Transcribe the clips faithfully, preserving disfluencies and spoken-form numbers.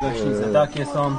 Gaśnice takie są.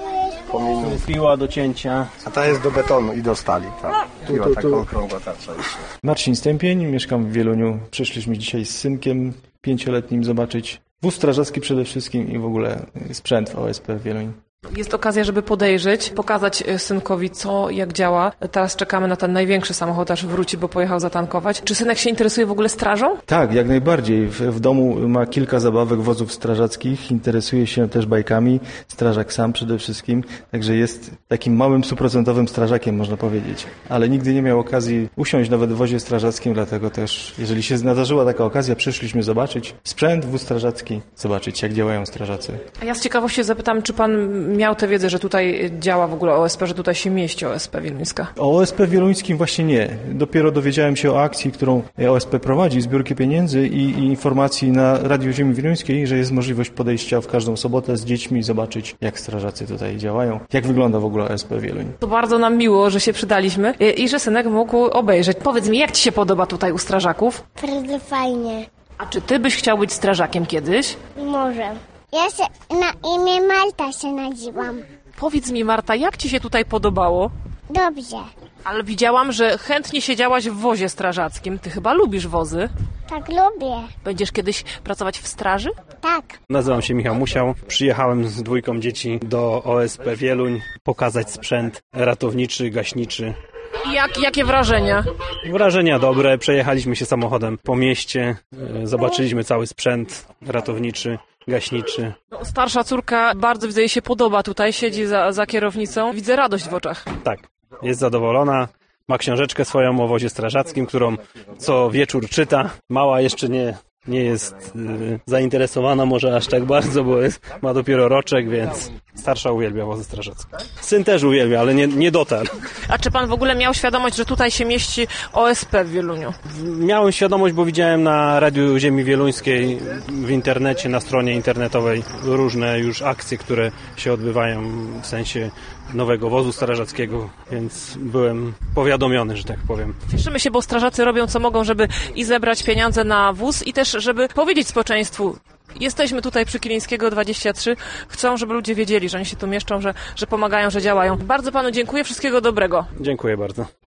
Piła do cięcia. A ta jest do betonu i do stali. Ta piła taka okrągła tarcza jeszcze. Marcin Stępień, mieszkam w Wieluniu. Przyszliśmy dzisiaj z synkiem pięcioletnim zobaczyć wóz strażacki przede wszystkim i w ogóle sprzęt w O S P w Wieluń. Jest okazja, żeby podejrzeć, pokazać synkowi, co, jak działa. Teraz czekamy na ten największy samochód, aż wróci, bo pojechał zatankować. Czy synek się interesuje w ogóle strażą? Tak, jak najbardziej. W, w domu ma kilka zabawek, wozów strażackich, interesuje się też bajkami, strażak sam przede wszystkim, także jest takim małym, stuprocentowym strażakiem, można powiedzieć. Ale nigdy nie miał okazji usiąść nawet w wozie strażackim, dlatego też, jeżeli się nadarzyła taka okazja, przyszliśmy zobaczyć sprzęt, wóz strażacki, zobaczyć, jak działają strażacy. A ja z ciekawości zapytam, czy pan miał tę wiedzę, że tutaj działa w ogóle O S P, że tutaj się mieści O S P Wieluńska? O O S P wieluńskim właśnie nie. Dopiero dowiedziałem się o akcji, którą O S P prowadzi, zbiórki pieniędzy i, i informacji na Radiu Ziemi Wieluńskiej, że jest możliwość podejścia w każdą sobotę z dziećmi i zobaczyć, jak strażacy tutaj działają, jak wygląda w ogóle O S P Wieluń. To bardzo nam miło, że się przydaliśmy i, i że synek mógł obejrzeć. Powiedz mi, jak ci się podoba tutaj u strażaków? Bardzo fajnie. A czy ty byś chciał być strażakiem kiedyś? Może. Ja się na imię Malta się nadziłam. Powiedz mi, Marta, jak ci się tutaj podobało? Dobrze. Ale widziałam, że chętnie siedziałaś w wozie strażackim. Ty chyba lubisz wozy. Tak lubię. Będziesz kiedyś pracować w straży? Tak. Nazywam się Michał Musiał. Przyjechałem z dwójką dzieci do O S P Wieluń pokazać sprzęt ratowniczy, gaśniczy. I jak, jakie wrażenia? Wrażenia dobre. Przejechaliśmy się samochodem po mieście. Zobaczyliśmy cały sprzęt ratowniczy, gaśniczy. No, starsza córka bardzo, widzę, jej się podoba tutaj, siedzi za, za kierownicą. Widzę radość w oczach. Tak, jest zadowolona. Ma książeczkę swoją o wozie strażackim, którą co wieczór czyta. Mała jeszcze nie, nie jest y, zainteresowana może aż tak bardzo, bo jest, ma dopiero roczek, więc starsza uwielbia wozy strażackie. Syn też uwielbia, ale nie, nie dotarł. A czy pan w ogóle miał świadomość, że tutaj się mieści O S P w Wieluniu? Miałem świadomość, bo widziałem na Radiu Ziemi Wieluńskiej w internecie, na stronie internetowej różne już akcje, które się odbywają w sensie nowego wozu strażackiego, więc byłem powiadomiony, że tak powiem. Cieszymy się, bo strażacy robią co mogą, żeby i zebrać pieniądze na wóz i też, żeby powiedzieć społeczeństwu, jesteśmy tutaj przy Kilińskiego dwadzieścia trzy, chcą, żeby ludzie wiedzieli, że oni się tu mieszczą, że, że pomagają, że działają. Bardzo panu dziękuję, wszystkiego dobrego. Dziękuję bardzo.